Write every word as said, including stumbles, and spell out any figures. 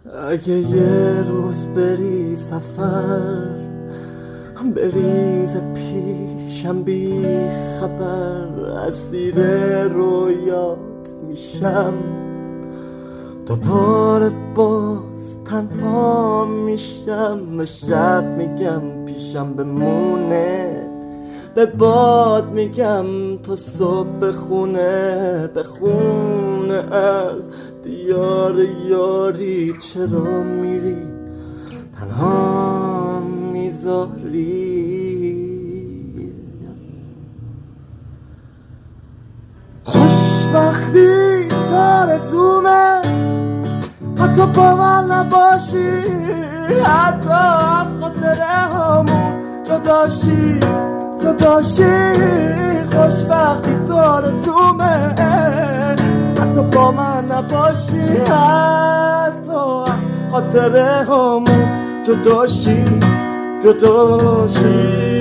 اگه یه روز بری سفر، بریز پیشم بی خبر، اسیر رویات میشم، دوباره باز تنها میشم. به شب میگم پیشم بمونه، به باد میگم تا صبح بخونه بخونه. از دیار یاری چرا میری تنها میذاری؟ خوشبختی تارزومه حتی با من نباشی، حتی از خاطره همون جداشی جداشی. خوشبختی تارزومه حتی با من نباشی، حتی از خاطره همون جداشی جداشی.